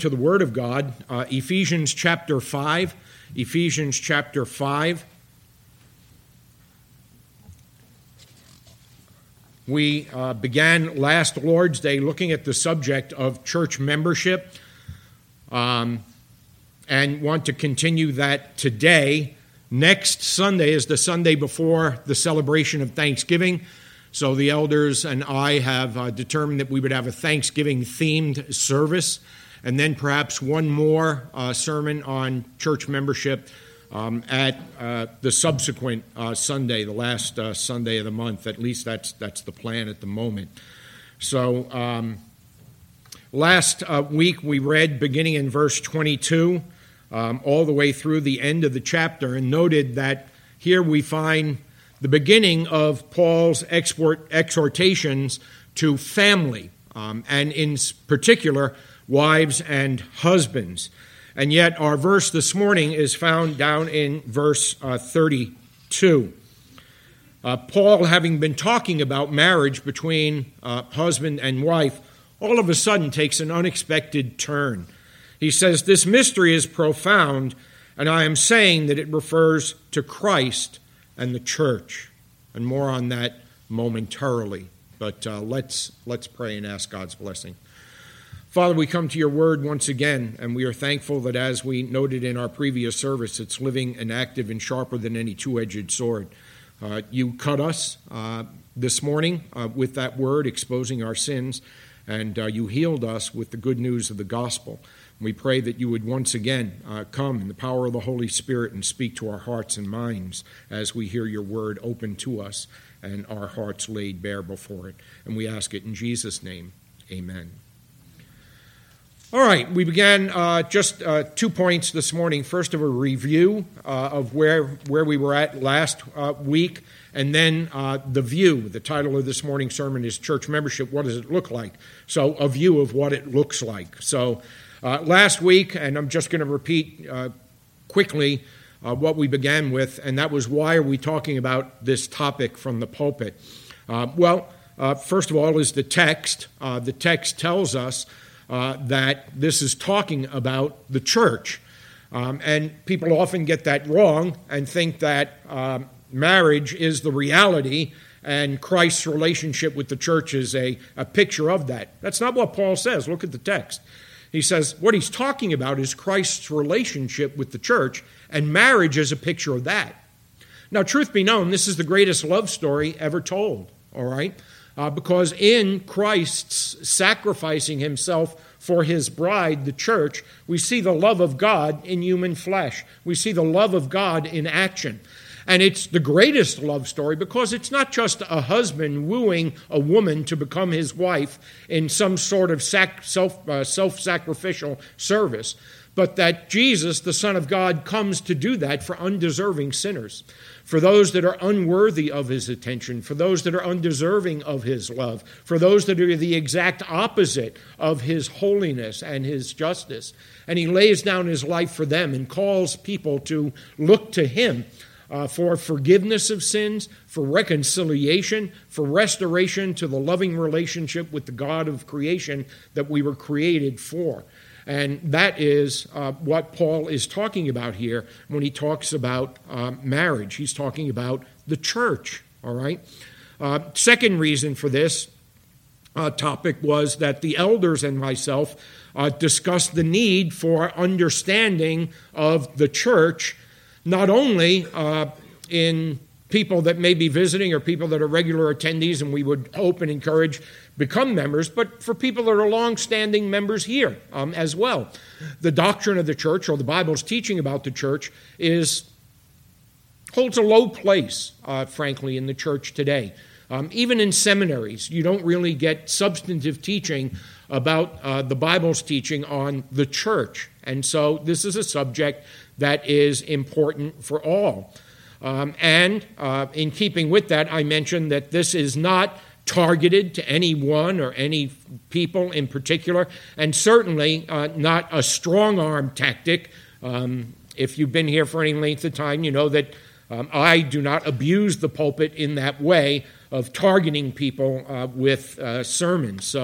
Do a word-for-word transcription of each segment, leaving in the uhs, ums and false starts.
To the Word of God, uh, Ephesians chapter five, Ephesians chapter five. We uh, began last Lord's Day looking at the subject of church membership um, and want to continue that today. Next Sunday is the Sunday before the celebration of Thanksgiving, so the elders and I have uh, determined that we would have a Thanksgiving-themed service, and then perhaps one more uh, sermon on church membership um, at uh, the subsequent uh, Sunday, the last uh, Sunday of the month. At least that's that's the plan at the moment. So um, last uh, week we read beginning in verse twenty-two um, all the way through the end of the chapter, and noted that here we find the beginning of Paul's export, exhortations to family, um, and in particular, wives and husbands. And yet our verse this morning is found down in verse uh, thirty-two. Uh, Paul, having been talking about marriage between uh, husband and wife, all of a sudden takes an unexpected turn. He says, "This mystery is profound, and I am saying that it refers to Christ and the church." And more on that momentarily. But uh, let's let's pray and ask God's blessing. Father, we come to your word once again, and we are thankful that, as we noted in our previous service, it's living and active and sharper than any two-edged sword. Uh, you cut us uh, this morning uh, with that word, exposing our sins, and uh, you healed us with the good news of the gospel. We pray that you would once again uh, come in the power of the Holy Spirit and speak to our hearts and minds as we hear your word open to us and our hearts laid bare before it. And we ask it in Jesus' name. Amen. All right, we began uh, just uh, two points this morning. First, of a review uh, of where, where we were at last uh, week, and then uh, the view. The title of this morning's sermon is Church Membership, What Does It Look Like? So a view of what it looks like. So uh, last week, and I'm just going to repeat uh, quickly uh, what we began with, and that was, why are we talking about this topic from the pulpit? Uh, well, uh, first of all is the text. Uh, the text tells us Uh, that this is talking about the church. Um, and people often get that wrong and think that um, marriage is the reality and Christ's relationship with the church is a, a picture of that. That's not what Paul says. Look at the text. He says what he's talking about is Christ's relationship with the church, and marriage is a picture of that. Now, truth be known, this is the greatest love story ever told, all right? Uh, because in Christ's sacrificing himself for his bride, the church, we see the love of God in human flesh. We see the love of God in action. And it's the greatest love story because it's not just a husband wooing a woman to become his wife in some sort of sac- self, uh, self-sacrificial service, but that Jesus, the Son of God, comes to do that for undeserving sinners, for those that are unworthy of his attention, for those that are undeserving of his love, for those that are the exact opposite of his holiness and his justice. And he lays down his life for them and calls people to look to him uh, for forgiveness of sins, for reconciliation, for restoration to the loving relationship with the God of creation that we were created for. And that is uh, what Paul is talking about here when he talks about uh, marriage. He's talking about the church, all right? Uh, second reason for this uh, topic was that the elders and myself uh, discussed the need for understanding of the church, not only uh, in people that may be visiting or people that are regular attendees, and we would hope and encourage become members, but for people that are long-standing members here um, as well. The doctrine of the church, or the Bible's teaching about the church, is holds a low place, uh, frankly, in the church today. Um, even in seminaries, you don't really get substantive teaching about uh, the Bible's teaching on the church. And so this is a subject that is important for all. Um, and uh, in keeping with that, I mentioned that this is not targeted to any one or any people in particular, and certainly uh, not a strong-arm tactic. Um, if you've been here for any length of time, you know that um, I do not abuse the pulpit in that way of targeting people uh, with uh, sermons. So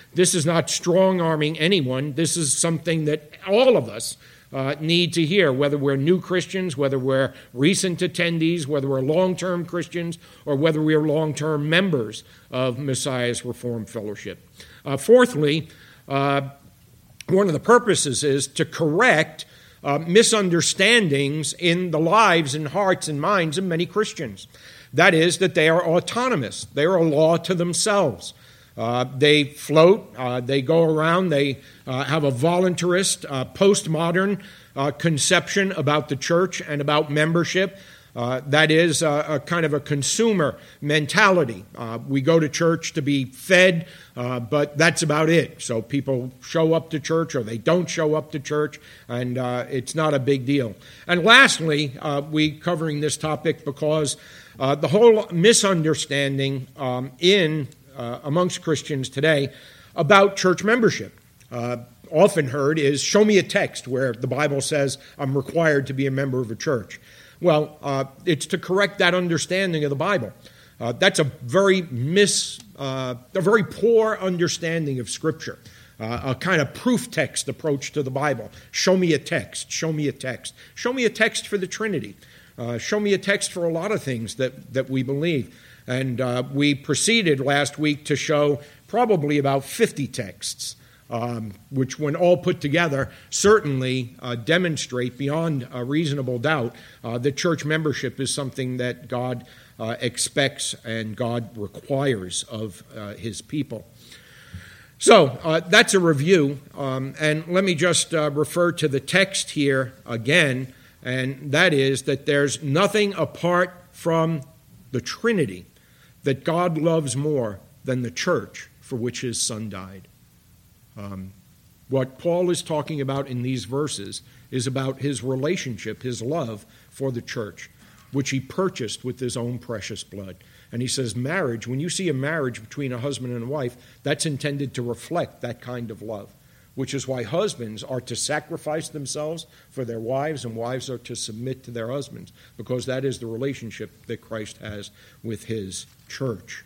This is not strong-arming anyone. This is something that all of us uh, need to hear, whether we're new Christians, whether we're recent attendees, whether we're long-term Christians, or whether we're long-term members of Messiah's Reformed Fellowship. Uh, fourthly, uh, one of the purposes is to correct uh, misunderstandings in the lives and hearts and minds of many Christians. That is, that they are autonomous. They are a law to themselves. Uh, they float, uh, they go around, they uh, have a voluntarist, uh, postmodern uh, conception about the church and about membership. Uh, that is a, a kind of a consumer mentality. Uh, we go to church to be fed, uh, but that's about it. So people show up to church or they don't show up to church, and uh, it's not a big deal. And lastly, uh, we covering this topic because uh, the whole misunderstanding um, in Uh, amongst Christians today about church membership, uh, often heard is, show me a text where the Bible says I'm required to be a member of a church. Well, uh, it's to correct that understanding of the Bible. Uh, that's a very mis, uh, a very poor understanding of Scripture, uh, a kind of proof text approach to the Bible. Show me a text, show me a text. Show me a text for the Trinity. Uh, show me a text for a lot of things that, that we believe. And uh, we proceeded last week to show probably about fifty texts, um, which when all put together certainly uh, demonstrate beyond a reasonable doubt uh, that church membership is something that God uh, expects and God requires of uh, his people. So uh, that's a review, um, and let me just uh, refer to the text here again, and that is that there's nothing apart from the Trinity that God loves more than the church for which his son died. Um, what Paul is talking about in these verses is about his relationship, his love for the church, which he purchased with his own precious blood. And he says marriage, when you see a marriage between a husband and a wife, that's intended to reflect that kind of love, which is why husbands are to sacrifice themselves for their wives and wives are to submit to their husbands, because that is the relationship that Christ has with his church.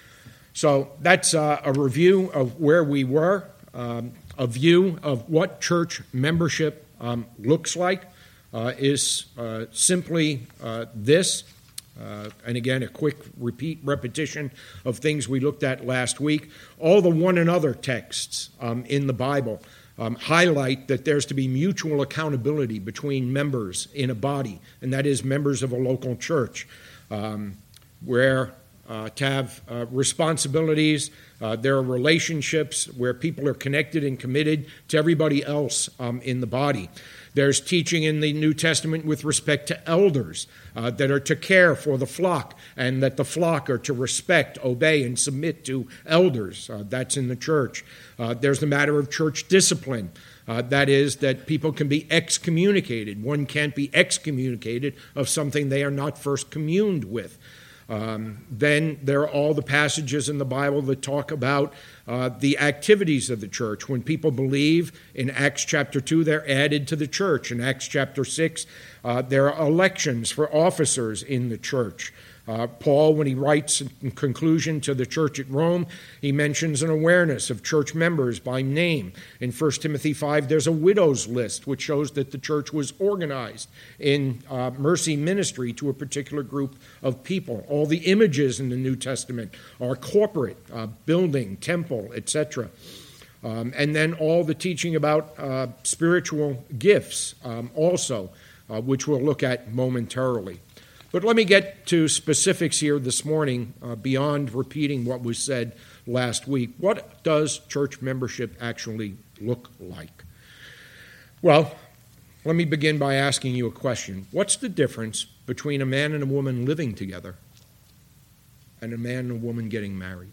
So that's uh, a review of where we were, um, a view of what church membership um, looks like uh, is uh, simply uh, this. Uh, and again, a quick repeat repetition of things we looked at last week. All the one another texts um, in the Bible um, highlight that there's to be mutual accountability between members in a body, and that is members of a local church, um, where uh, to have uh, responsibilities. Uh, there are relationships where people are connected and committed to everybody else um, in the body. There's teaching in the New Testament with respect to elders uh, that are to care for the flock, and that the flock are to respect, obey, and submit to elders. Uh, that's in the church. Uh, there's the matter of church discipline. Uh, that is, that people can be excommunicated. One can't be excommunicated of something they are not first communed with. Um, then there are all the passages in the Bible that talk about uh, the activities of the church. When people believe, in Acts chapter two, they're added to the church. In Acts chapter six, uh, there are elections for officers in the church. Uh, Paul, when he writes in conclusion to the church at Rome, he mentions an awareness of church members by name. In First Timothy five, there's a widows list, which shows that the church was organized in uh, mercy ministry to a particular group of people. All the images in the New Testament are corporate, uh, building, temple, et cetera. Um, and then all the teaching about uh, spiritual gifts um, also, uh, which we'll look at momentarily. But let me get to specifics here this morning, uh, beyond repeating what was said last week. What does church membership actually look like? Well, let me begin by asking you a question. What's the difference between a man and a woman living together and a man and a woman getting married?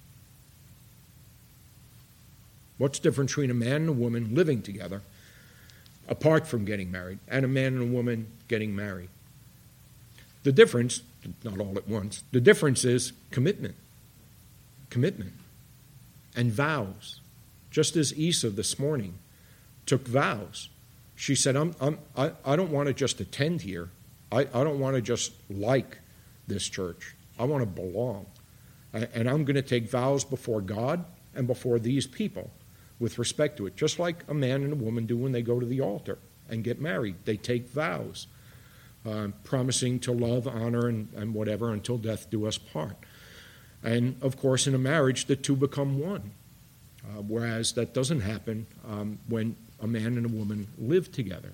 What's the difference between a man and a woman living together, apart from getting married, and a man and a woman getting married? The difference, not all at once, the difference is commitment. Commitment. And vows. Just as Isa this morning took vows. She said, I'm, I'm, I, I don't want to just attend here. I, I don't want to just like this church. I want to belong. And I'm going to take vows before God and before these people with respect to it, just like a man and a woman do when they go to the altar and get married. They take vows, uh, promising to love, honor, and, and whatever until death do us part. And, of course, in a marriage, the two become one, uh, whereas that doesn't happen um, when a man and a woman live together.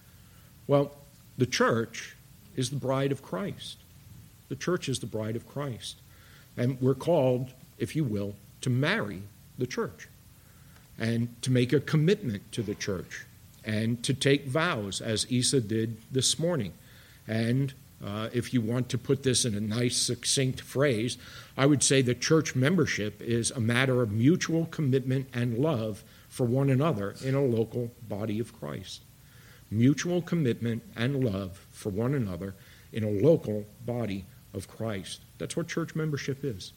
Well, the church is the bride of Christ. The church is the bride of Christ. And we're called, if you will, to marry the church and to make a commitment to the church and to take vows, as Isa did this morning. And uh, if you want to put this in a nice, succinct phrase, I would say that church membership is a matter of mutual commitment and love for one another in a local body of Christ. Mutual commitment and love for one another in a local body of Christ. That's what church membership is.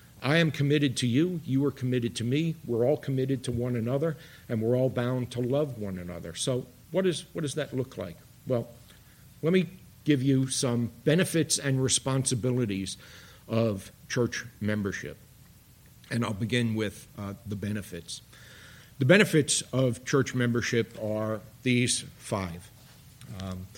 I am committed to you, you are committed to me, we're all committed to one another, and we're all bound to love one another. So what is what does that look like? Well, let me give you some benefits and responsibilities of church membership. And I'll begin with uh, the benefits. The benefits of church membership are these five. Um,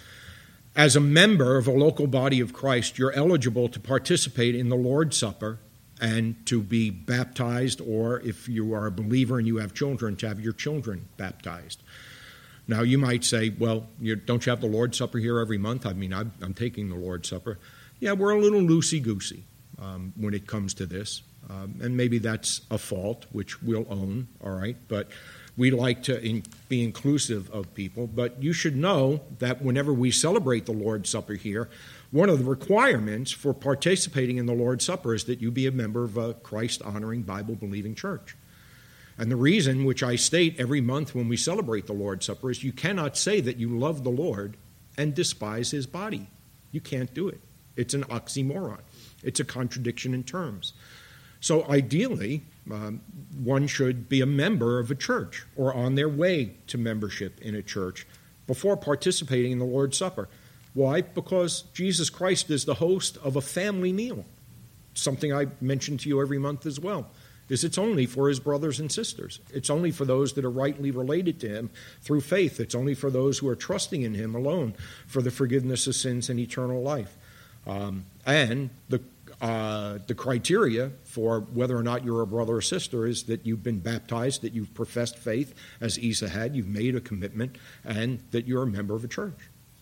as a member of a local body of Christ, you're eligible to participate in the Lord's Supper and to be baptized, or if you are a believer and you have children, to have your children baptized. Now, you might say, well, you, don't you have the Lord's Supper here every month? I mean, I'm, I'm taking the Lord's Supper. Yeah, we're a little loosey-goosey um, when it comes to this. Um, and maybe that's a fault, which we'll own, all right? But we like to in, be inclusive of people. But you should know that whenever we celebrate the Lord's Supper here, one of the requirements for participating in the Lord's Supper is that you be a member of a Christ-honoring, Bible-believing church. And the reason, which I state every month when we celebrate the Lord's Supper, is you cannot say that you love the Lord and despise his body. You can't do it. It's an oxymoron. It's a contradiction in terms. So ideally, um, one should be a member of a church or on their way to membership in a church before participating in the Lord's Supper. Why? Because Jesus Christ is the host of a family meal. Something I mention to you every month as well, is it's only for his brothers and sisters. It's only for those that are rightly related to him through faith. It's only for those who are trusting in him alone for the forgiveness of sins and eternal life. Um, and the uh, the criteria for whether or not you're a brother or sister is that you've been baptized, that you've professed faith, as Isa had, you've made a commitment, and that you're a member of a church.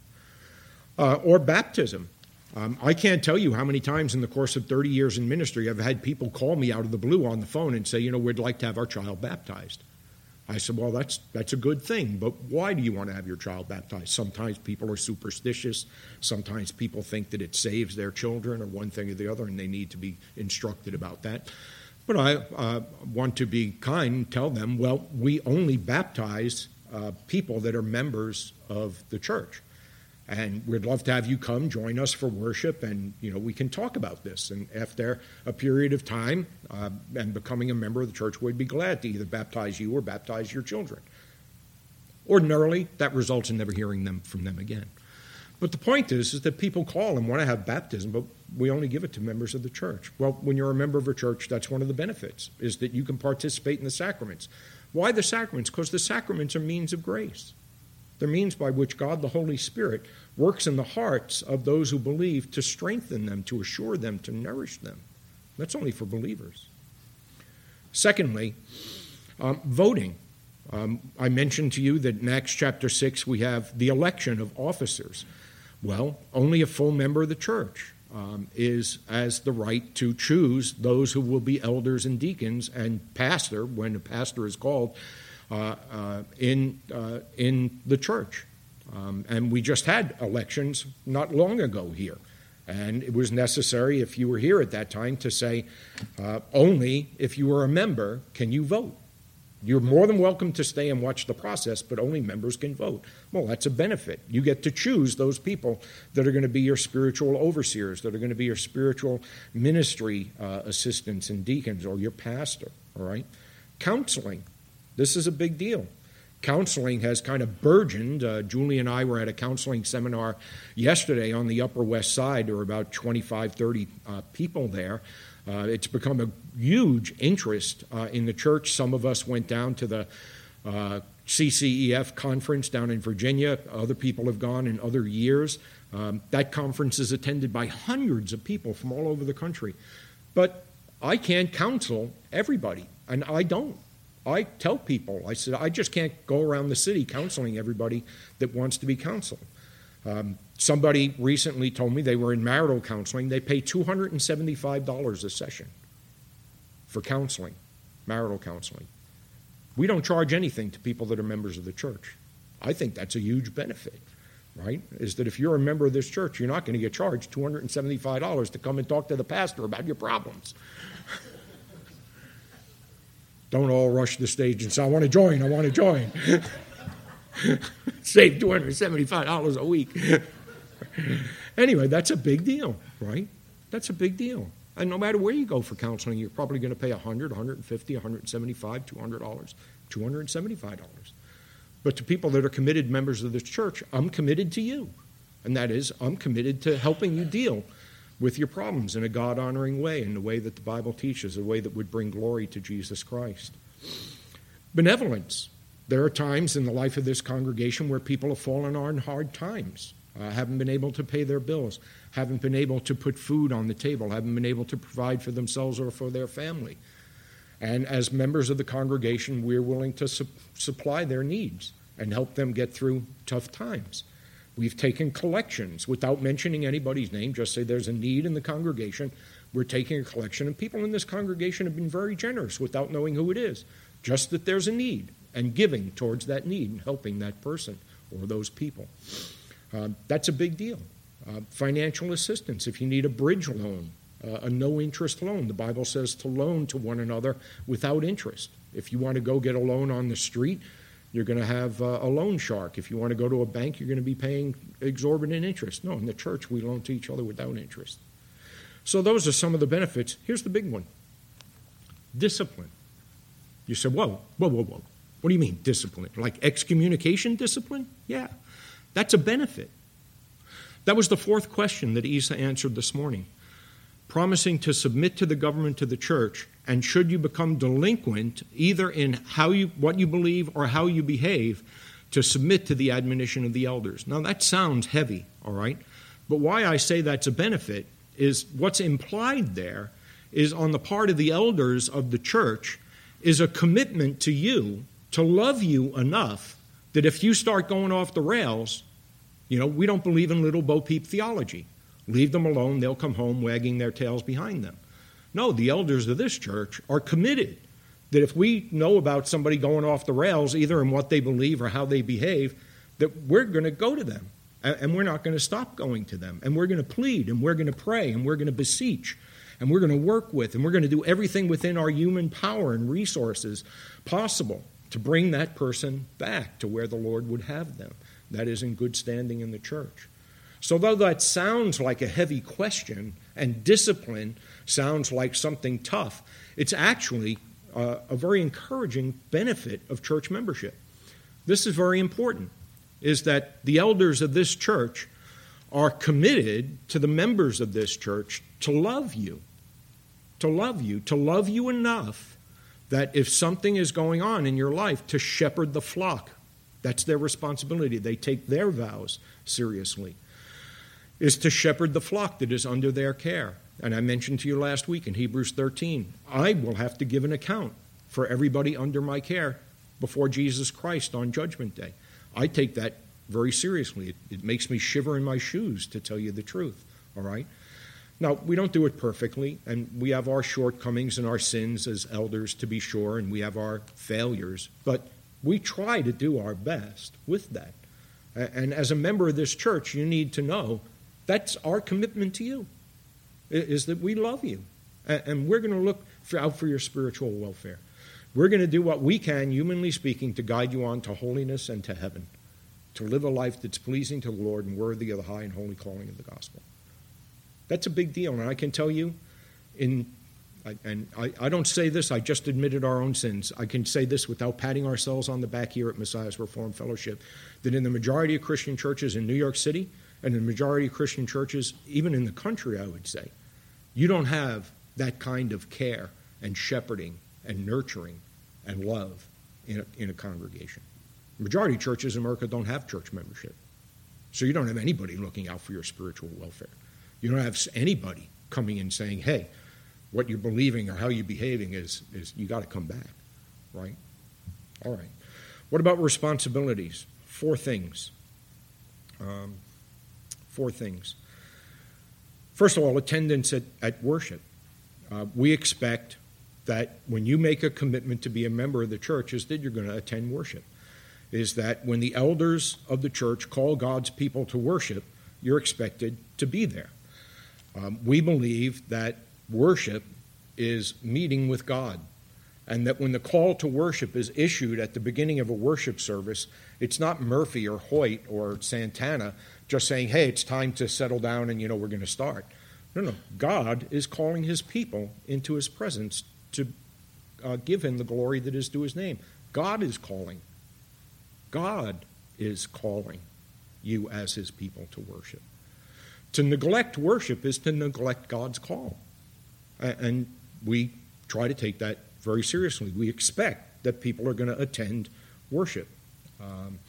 Uh, or baptism. Um, I can't tell you how many times in the course of thirty years in ministry I've had people call me out of the blue on the phone and say, you know, we'd like to have our child baptized. I said, well, that's that's a good thing, but why do you want to have your child baptized? Sometimes people are superstitious. Sometimes people think that it saves their children or one thing or the other, and they need to be instructed about that. But I uh, want to be kind and tell them, well, we only baptize uh, people that are members of the church. And we'd love to have you come join us for worship, and you know we can talk about this. And after a period of time uh, and becoming a member of the church, we'd be glad to either baptize you or baptize your children. Ordinarily, that results in never hearing them from them again. But the point is, is that people call and want to have baptism, but we only give it to members of the church. Well, when you're a member of a church, that's one of the benefits, is that you can participate in the sacraments. Why the sacraments? Because the sacraments are means of grace. They're means by which God, the Holy Spirit, works in the hearts of those who believe to strengthen them, to assure them, to nourish them. That's only for believers. Secondly, um, voting. Um, I mentioned to you that in Acts chapter six we have the election of officers. Well, only a full member of the church um, is has the right to choose those who will be elders and deacons and pastor, when a pastor is called, Uh, uh, in uh, in the church. Um, and we just had elections not long ago here. And it was necessary, if you were here at that time, to say, uh, only if you were a member can you vote. You're more than welcome to stay and watch the process, but only members can vote. Well, that's a benefit. You get to choose those people that are going to be your spiritual overseers, that are going to be your spiritual ministry uh, assistants and deacons, or your pastor, all right? Counseling. This is a big deal. Counseling has kind of burgeoned. Uh, Julie and I were at a counseling seminar yesterday on the Upper West Side. There were about twenty-five, thirty uh, people there. Uh, it's become a huge interest uh, in the church. Some of us went down to the uh, C C E F conference down in Virginia. Other people have gone in other years. Um, that conference is attended by hundreds of people from all over the country. But I can't counsel everybody, and I don't. I tell people, I said, I just can't go around the city counseling everybody that wants to be counseled. Um, somebody recently told me they were in marital counseling. They pay two hundred seventy-five dollars a session for counseling, marital counseling. We don't charge anything to people that are members of the church. I think that's a huge benefit, right? Is that if you're a member of this church, you're not going to get charged two hundred seventy-five dollars to come and talk to the pastor about your problems. Don't all rush the stage and say, I want to join, I want to join. Save two hundred seventy-five dollars a week. Anyway, that's a big deal, right? That's a big deal. And no matter where you go for counseling, you're probably going to pay one hundred dollars, one hundred fifty dollars, one hundred seventy-five dollars, two hundred dollars, two hundred seventy-five dollars. But to people that are committed members of this church, I'm committed to you. And that is, I'm committed to helping you deal with your problems in a God-honoring way, in the way that the Bible teaches, a way that would bring glory to Jesus Christ. Benevolence. There are times in the life of this congregation where people have fallen on hard times, uh, haven't been able to pay their bills, haven't been able to put food on the table, haven't been able to provide for themselves or for their family. And as members of the congregation, we're willing to su- supply their needs and help them get through tough times. We've taken collections without mentioning anybody's name, just say there's a need in the congregation. We're taking a collection, and people in this congregation have been very generous without knowing who it is, just that there's a need, and giving towards that need and helping that person or those people. Uh, that's a big deal. Uh, financial assistance, if you need a bridge loan, uh, a no-interest loan. The Bible says to loan to one another without interest. If you want to go get a loan on the street, you're going to have uh, a loan shark. If you want to go to a bank, you're going to be paying exorbitant interest. No, in the church, we loan to each other without interest. So those are some of the benefits. Here's the big one. Discipline. You say, whoa, whoa, whoa, whoa. What do you mean, discipline? Like excommunication discipline? Yeah, that's a benefit. That was the fourth question that Isa answered this morning. Promising to submit to the government, to the church, and should you become delinquent, either in how you, what you believe or how you behave, to submit to the admonition of the elders. Now that sounds heavy, all right? But why I say that's a benefit is what's implied there is on the part of the elders of the church is a commitment to you to love you enough that if you start going off the rails, you know, we don't believe in little Bo Peep theology. Leave them alone, they'll come home wagging their tails behind them. No, the elders of this church are committed that if we know about somebody going off the rails, either in what they believe or how they behave, that we're going to go to them, and we're not going to stop going to them, and we're going to plead, and we're going to pray, and we're going to beseech, and we're going to work with, and we're going to do everything within our human power and resources possible to bring that person back to where the Lord would have them. That is in good standing in the church. So though that sounds like a heavy question, and discipline sounds like something tough, it's actually uh, a very encouraging benefit of church membership. This is very important, is that the elders of this church are committed to the members of this church to love you, to love you, to love you enough that if something is going on in your life, to shepherd the flock. That's their responsibility. They take their vows seriously. Is to shepherd the flock that is under their care. And I mentioned to you last week in Hebrews thirteen, I will have to give an account for everybody under my care before Jesus Christ on Judgment Day. I take that very seriously. It, it makes me shiver in my shoes, to tell you the truth, all right? Now, we don't do it perfectly, and we have our shortcomings and our sins as elders, to be sure, and we have our failures, but we try to do our best with that. And as a member of this church, you need to know that's our commitment to you, is that we love you. And we're going to look for, out for your spiritual welfare. We're going to do what we can, humanly speaking, to guide you on to holiness and to heaven, to live a life that's pleasing to the Lord and worthy of the high and holy calling of the gospel. That's a big deal. And I can tell you, in and I, I don't say this, I just admitted our own sins. I can say this without patting ourselves on the back here at Messiah's Reformed Fellowship, that in the majority of Christian churches in New York City, and in the majority of Christian churches, even in the country, I would say, you don't have that kind of care and shepherding and nurturing and love in a, in a congregation. The majority of churches in America don't have church membership. So you don't have anybody looking out for your spiritual welfare. You don't have anybody coming in saying, hey, what you're believing or how you're behaving is, is you got to come back, right? All right. What about responsibilities? Four things. Um, four things. First of all, attendance at, at worship. Uh, we expect that when you make a commitment to be a member of the church, is that you're going to attend worship. Is that when the elders of the church call God's people to worship, you're expected to be there. Um, we believe that worship is meeting with God, and that when the call to worship is issued at the beginning of a worship service, it's not Murphy or Hoyt or Santana just saying, hey, it's time to settle down and, you know, we're going to start. No, no. God is calling his people into his presence to uh, give him the glory that is due his name. God is calling. God is calling you as his people to worship. To neglect worship is to neglect God's call. And we try to take that very seriously. We expect that people are going to attend worship. Um,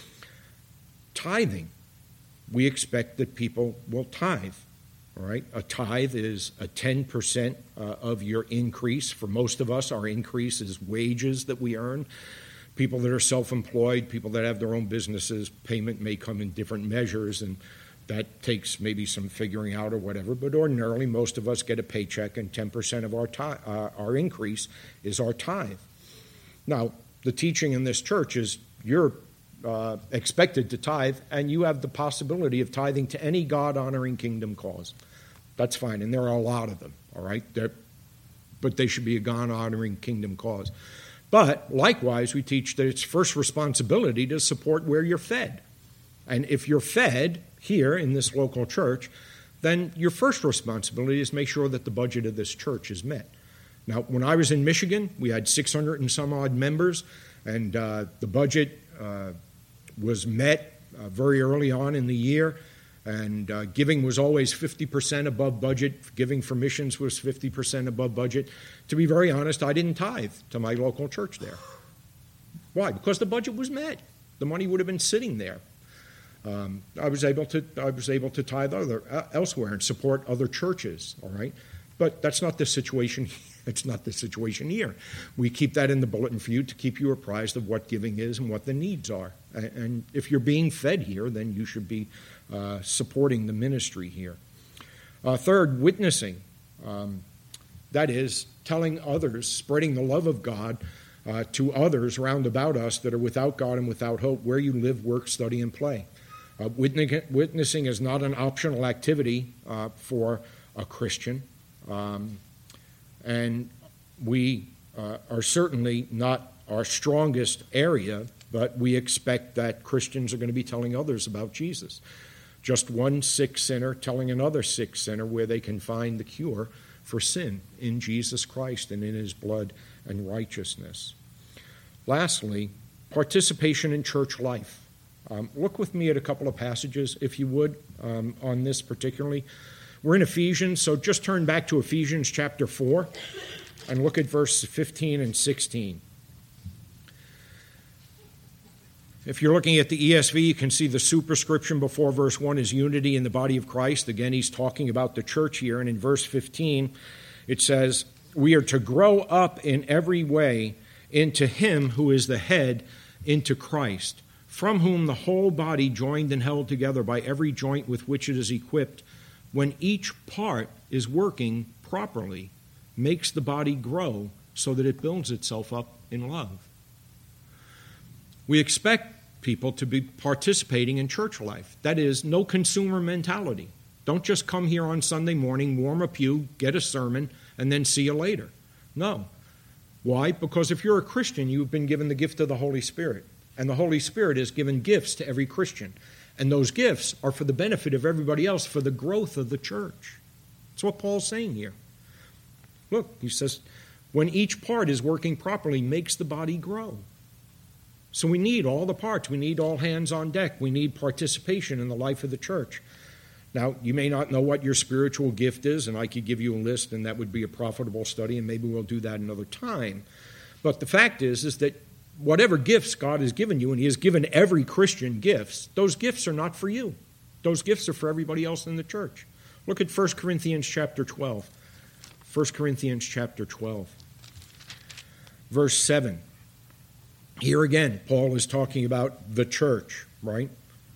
tithing. We expect that people will tithe. All right? A tithe is a ten percent uh, of your increase. For most of us, our increase is wages that we earn. People that are self-employed, people that have their own businesses, payment may come in different measures, and that takes maybe some figuring out or whatever. But ordinarily, most of us get a paycheck, and ten percent of our tithe, uh, our increase is our tithe. Now, the teaching in this church is you're uh, expected to tithe, and you have the possibility of tithing to any God-honoring kingdom cause. That's fine, and there are a lot of them, all right? They're, but they should be a God-honoring kingdom cause. But likewise, we teach that it's first responsibility to support where you're fed. And if you're fed here in this local church, then your first responsibility is make sure that the budget of this church is met. Now, when I was in Michigan, we had six hundred and some odd members, and uh, the budget uh, was met uh, very early on in the year. And uh, giving was always fifty percent above budget. Giving for missions was fifty percent above budget. To be very honest, I didn't tithe to my local church there. Why? Because the budget was met. The money would have been sitting there. Um, I was able to I was able to tithe other uh, elsewhere and support other churches. All right, but that's not the situation. It's not the situation here. We keep that in the bulletin for you to keep you apprised of what giving is and what the needs are. And if you're being fed here, then you should be uh, supporting the ministry here. Uh, third, witnessing. Um, that is, telling others, spreading the love of God uh, to others round about us that are without God and without hope, where you live, work, study, and play. Uh, witnessing is not an optional activity uh, for a Christian. Um, and we uh, are certainly not our strongest area, but we expect that Christians are going to be telling others about Jesus. Just one sick sinner telling another sick sinner where they can find the cure for sin in Jesus Christ and in his blood and righteousness. Lastly, participation in church life. Um, look with me at a couple of passages, if you would, um, on this particularly. We're in Ephesians, so just turn back to Ephesians chapter four and look at verse fifteen and sixteen. If you're looking at the E S V, you can see the superscription before verse one is unity in the body of Christ. Again, he's talking about the church here, and in verse fifteen it says, we are to grow up in every way into him who is the head, into Christ, from whom the whole body, joined and held together by every joint with which it is equipped, when each part is working properly, makes the body grow so that it builds itself up in love. We expect people to be participating in church life. That is, no consumer mentality. Don't just come here on Sunday morning, warm a pew, get a sermon, and then see you later. No. Why? Because if you're a Christian, you've been given the gift of the Holy Spirit. And the Holy Spirit has given gifts to every Christian. And those gifts are for the benefit of everybody else, for the growth of the church. That's what Paul's saying here. Look, he says, when each part is working properly, makes the body grow. So we need all the parts. We need all hands on deck. We need participation in the life of the church. Now, you may not know what your spiritual gift is, and I could give you a list, and that would be a profitable study, and maybe we'll do that another time. But the fact is, is that whatever gifts God has given you, and He has given every Christian gifts, those gifts are not for you. Those gifts are for everybody else in the church. Look at First Corinthians chapter twelve. First Corinthians chapter twelve, verse seven. Here again, Paul is talking about the church, right?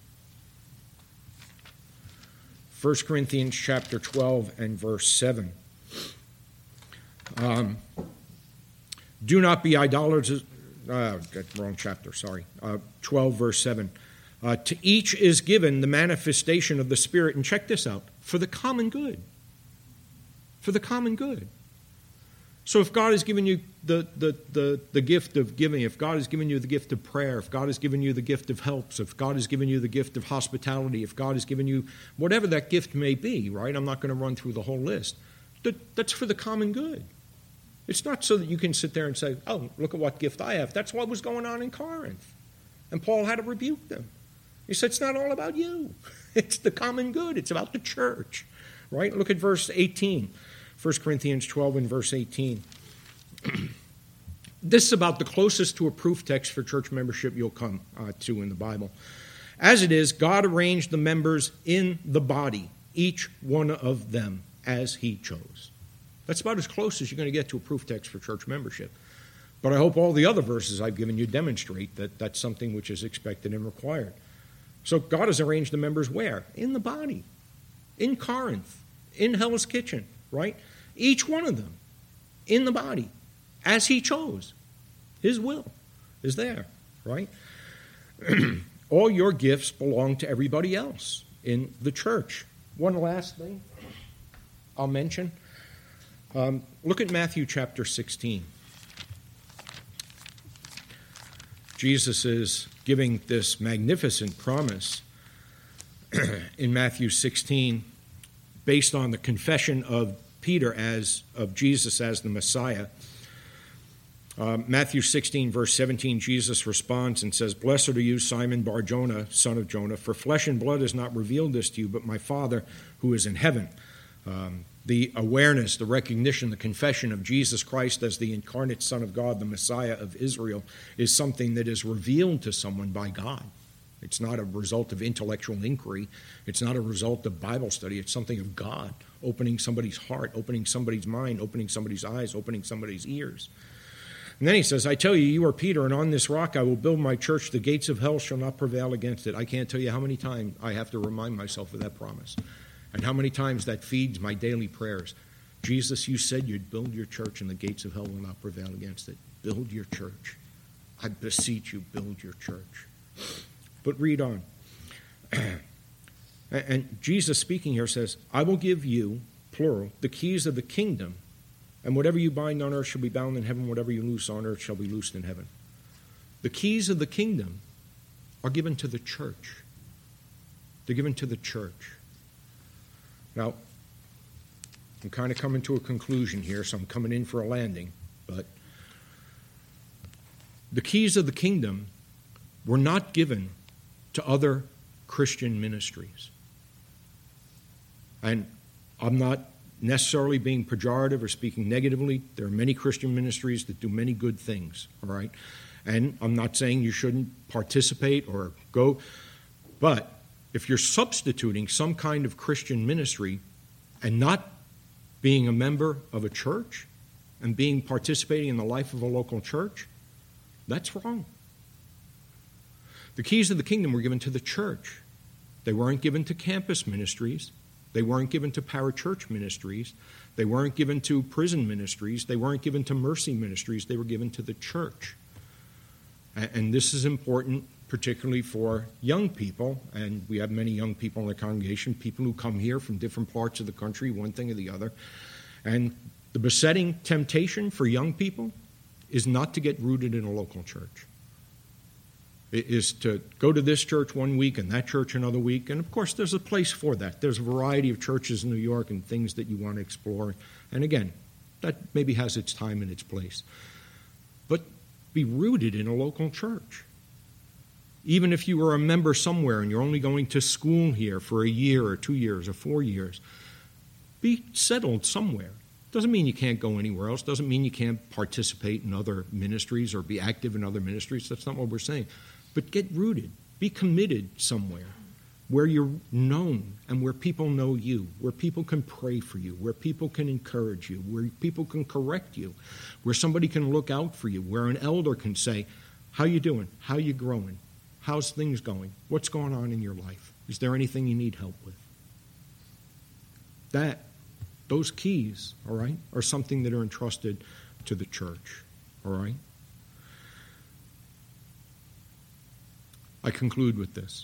First Corinthians chapter twelve and verse seven. Um, do not be idolaters. Uh, wrong chapter, sorry. Uh, twelve, verse seven. Uh, to each is given the manifestation of the Spirit, and check this out, for the common good. For the common good. So if God has given you the, the, the, the gift of giving, if God has given you the gift of prayer, if God has given you the gift of helps, if God has given you the gift of hospitality, if God has given you whatever that gift may be, right? I'm not going to run through the whole list. That, that's for the common good. It's not so that you can sit there and say, oh, look at what gift I have. That's what was going on in Corinth. And Paul had to rebuke them. He said, it's not all about you. It's the common good. It's about the church, right? Look at verse eighteen. First Corinthians twelve and verse eighteen. This is about the closest to a proof text for church membership you'll come uh, to in the Bible. As it is, God arranged the members in the body, each one of them, as He chose. That's about as close as you're going to get to a proof text for church membership. But I hope all the other verses I've given you demonstrate that that's something which is expected and required. So God has arranged the members where? In the body. In Corinth. In Hell's Kitchen, right? Each one of them in the body as He chose. His will is there, right? All your gifts belong to everybody else in the church. One last thing I'll mention. Um, look at Matthew chapter sixteen. Jesus is giving this magnificent promise in Matthew sixteen based on the confession of Peter as of Jesus as the Messiah. Uh, Matthew sixteen, verse seventeen, Jesus responds and says, "Blessed are you, Simon Bar-Jonah, son of Jonah, for flesh and blood has not revealed this to you, but my Father who is in heaven." Um, the awareness, the recognition, the confession of Jesus Christ as the incarnate Son of God, the Messiah of Israel, is something that is revealed to someone by God. It's not a result of intellectual inquiry. It's not a result of Bible study. It's something of God opening somebody's heart, opening somebody's mind, opening somebody's eyes, opening somebody's ears. And then he says, "I tell you, you are Peter, and on this rock I will build my church. The gates of hell shall not prevail against it." I can't tell you how many times I have to remind myself of that promise. And how many times that feeds my daily prayers. Jesus, you said you'd build your church and the gates of hell will not prevail against it. Build your church. I beseech you, build your church. But read on. And Jesus speaking here says, "I will give you," plural, "the keys of the kingdom, and whatever you bind on earth shall be bound in heaven, whatever you loose on earth shall be loosed in heaven." The keys of the kingdom are given to the church. They're given to the church. Now, I'm kind of coming to a conclusion here, so I'm coming in for a landing. But the keys of the kingdom were not given to other Christian ministries. And I'm not necessarily being pejorative or speaking negatively. There are many Christian ministries that do many good things, all right? And I'm not saying you shouldn't participate or go, but if you're substituting some kind of Christian ministry and not being a member of a church and being participating in the life of a local church, that's wrong. The keys of the kingdom were given to the church. They weren't given to campus ministries. They weren't given to parachurch ministries. They weren't given to prison ministries. They weren't given to mercy ministries. They were given to the church. And this is important, particularly for young people, and we have many young people in the congregation, people who come here from different parts of the country, one thing or the other. And the besetting temptation for young people is not to get rooted in a local church. It is to go to this church one week and that church another week. And, of course, there's a place for that. There's a variety of churches in New York and things that you want to explore. And, again, that maybe has its time and its place. But be rooted in a local church. Even if you were a member somewhere and you're only going to school here for a year or two years or four years, be settled somewhere. Doesn't mean you can't go anywhere else. Doesn't mean you can't participate in other ministries or be active in other ministries. That's not what we're saying. But get rooted. Be committed somewhere where you're known and where people know you, where people can pray for you, where people can encourage you, where people can correct you, where somebody can look out for you, where an elder can say, how you doing? How you growing? How's things going? What's going on in your life? Is there anything you need help with? That, those keys, all right, are something that are entrusted to the church, all right? I conclude with this.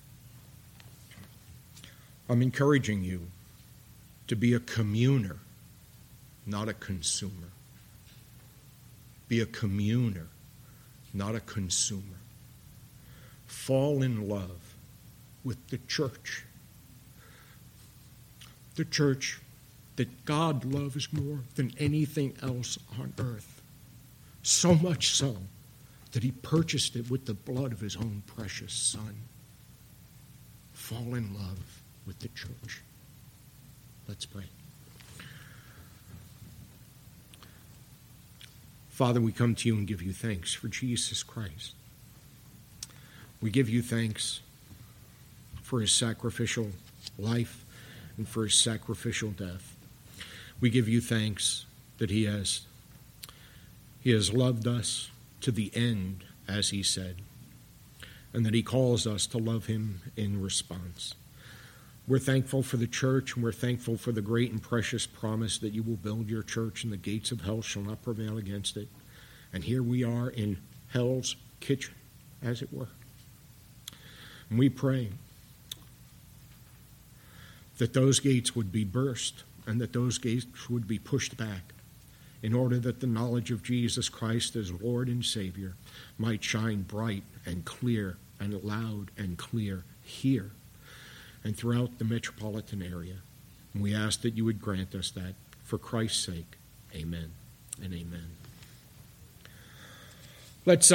I'm encouraging you to be a communer, not a consumer. Be a communer, not a consumer. Fall in love with the church. The church that God loves more than anything else on earth. So much so that he purchased it with the blood of his own precious Son. Fall in love with the church. Let's pray. Father, we come to you and give you thanks for Jesus Christ. We give you thanks for his sacrificial life and for his sacrificial death. We give you thanks that he has, he has loved us to the end, as he said, and that he calls us to love him in response. We're thankful for the church, and we're thankful for the great and precious promise that you will build your church, and the gates of hell shall not prevail against it. And here we are in hell's kitchen, as it were. And we pray that those gates would be burst and that those gates would be pushed back in order that the knowledge of Jesus Christ as Lord and Savior might shine bright and clear and loud and clear here and throughout the metropolitan area. And we ask that you would grant us that for Christ's sake. Amen and amen. Let's